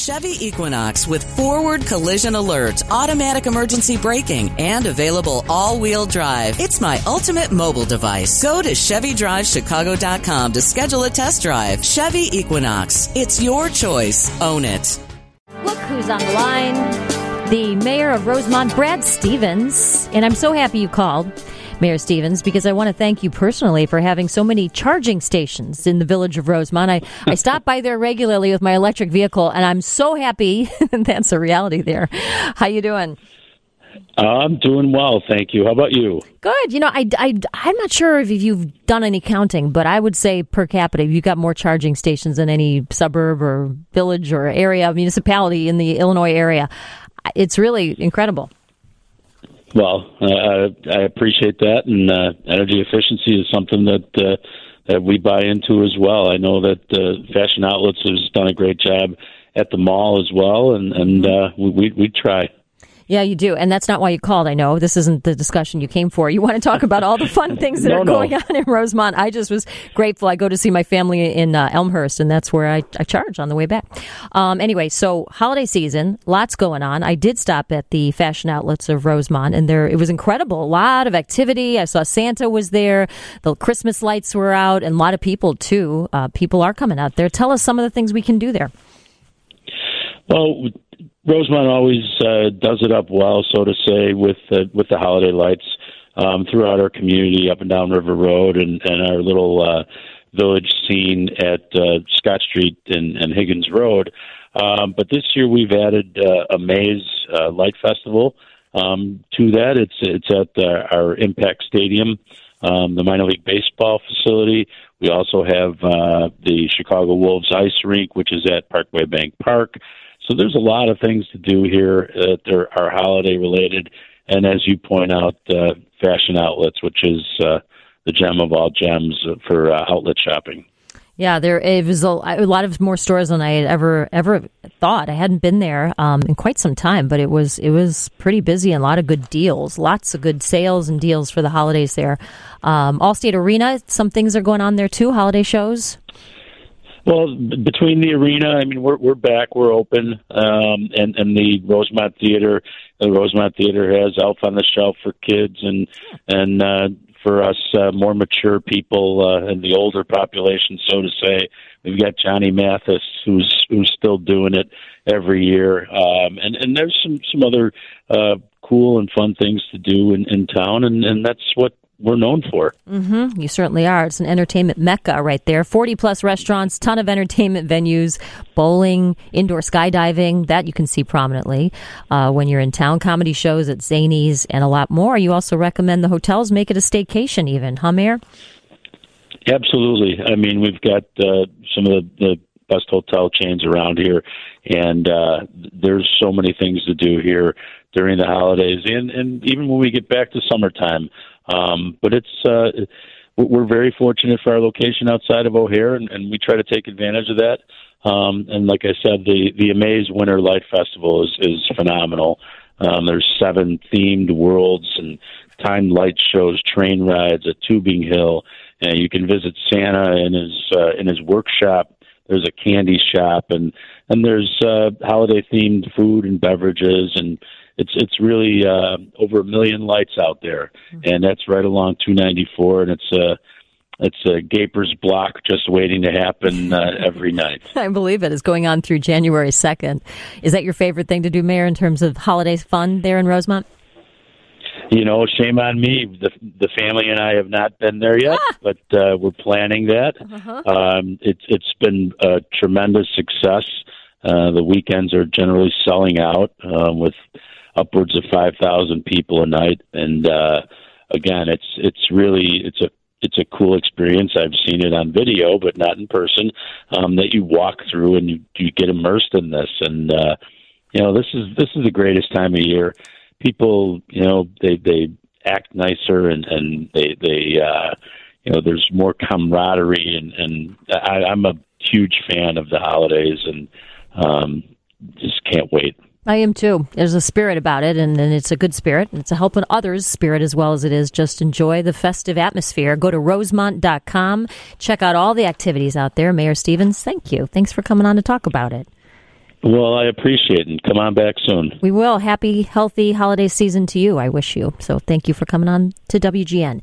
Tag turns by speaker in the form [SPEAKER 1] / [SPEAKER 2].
[SPEAKER 1] Chevy Equinox with forward collision alert, automatic emergency braking, and available all-wheel drive. It's my ultimate mobile device. Go to ChevyDriveChicago.com to schedule a test drive. Chevy Equinox. It's your choice. Own it.
[SPEAKER 2] Look who's on the line. The mayor of Rosemont, Brad Stevens. And I'm so happy you called, Mayor Stevens, because I want to thank you personally for having so many charging stations in the village of Rosemont. I stop by there regularly with my electric vehicle, and I'm so happy that's a reality there. How you doing?
[SPEAKER 3] I'm doing well, thank you. How about you?
[SPEAKER 2] Good. You know, I'm not sure if you've done any counting, but I would say per capita, you've got more charging stations than any suburb or village or area, municipality in the Illinois area. It's really incredible.
[SPEAKER 3] Well, I appreciate that, and energy efficiency is something that we buy into as well. I know that Fashion Outlets has done a great job at the mall as well, and we try.
[SPEAKER 2] Yeah, you do. And that's not why you called, I know. This isn't the discussion you came for. You want to talk about all the fun things that are going on in Rosemont. I just was grateful. I go to see my family in Elmhurst, and that's where I charge on the way back. Anyway, so holiday season, lots going on. I did stop at the Fashion Outlets of Rosemont, and it was incredible. A lot of activity. I saw Santa was there. The Christmas lights were out, and a lot of people, too. People are coming out there. Tell us some of the things we can do there.
[SPEAKER 3] Well, Rosemont always does it up well, so to say, with the holiday lights throughout our community, up and down River Road, and our little village scene at Scott Street and Higgins Road. But this year we've added a Maze Light Festival to that. It's at our Impact Stadium, the minor league baseball facility. We also have the Chicago Wolves Ice Rink, which is at Parkway Bank Park. So there's a lot of things to do here that are holiday related, and as you point out, Fashion Outlets, which is the gem of all gems for outlet shopping.
[SPEAKER 2] Yeah, there was a lot of more stores than I had ever thought. I hadn't been there in quite some time, but it was pretty busy and a lot of good deals, lots of good sales and deals for the holidays there. Allstate Arena, some things are going on there too. Holiday shows.
[SPEAKER 3] Well, between the arena, I mean, we're back, we're open, and the Rosemont Theater. The Rosemont Theater has Elf on the Shelf for kids, and for us more mature people and the older population, so to say, we've got Johnny Mathis, who's still doing it every year, and there's some other cool and fun things to do in town, and that's what we're known for.
[SPEAKER 2] Mm-hmm. You certainly are. It's an entertainment mecca right there. 40-plus restaurants, ton of entertainment venues, bowling, indoor skydiving, that you can see prominently when you're in town. Comedy shows at Zanies and a lot more. You also recommend the hotels make it a staycation even, huh, Mayor?
[SPEAKER 3] Absolutely. I mean, we've got some of the best hotel chains around here, and there's so many things to do here during the holidays and even when we get back to summertime. But we're very fortunate for our location outside of O'Hare, and we try to take advantage of that. And like I said, the Amaze Winter Light Festival is phenomenal. There's 7 themed worlds and timed light shows, train rides, a tubing hill, and you can visit Santa in his workshop. There's a candy shop, and there's holiday themed food and beverages, and it's really over 1 million lights out there, and that's right along 294, and it's a Gaper's Block just waiting to happen every night.
[SPEAKER 2] I believe it is going on through January 2nd. Is that your favorite thing to do, Mayor, in terms of holiday fun there in Rosemont?
[SPEAKER 3] You know, shame on me. The family and I have not been there yet, but we're planning that. It's been a tremendous success. The weekends are generally selling out with upwards of 5,000 people a night, and again, it's a cool experience. I've seen it on video, but not in person. That you walk through and you get immersed in this, and this is the greatest time of year. People, they act nicer, and they there's more camaraderie, and I'm a huge fan of the holidays, and just can't wait.
[SPEAKER 2] I am too. There's a spirit about it, and it's a good spirit. It's a helping others spirit as well as it is just enjoy the festive atmosphere. Go to rosemont.com. Check out all the activities out there. Mayor Stevens, thank you. Thanks for coming on to talk about it.
[SPEAKER 3] Well, I appreciate it, and come on back soon.
[SPEAKER 2] We will. Happy, healthy holiday season to you, I wish you. So thank you for coming on to WGN.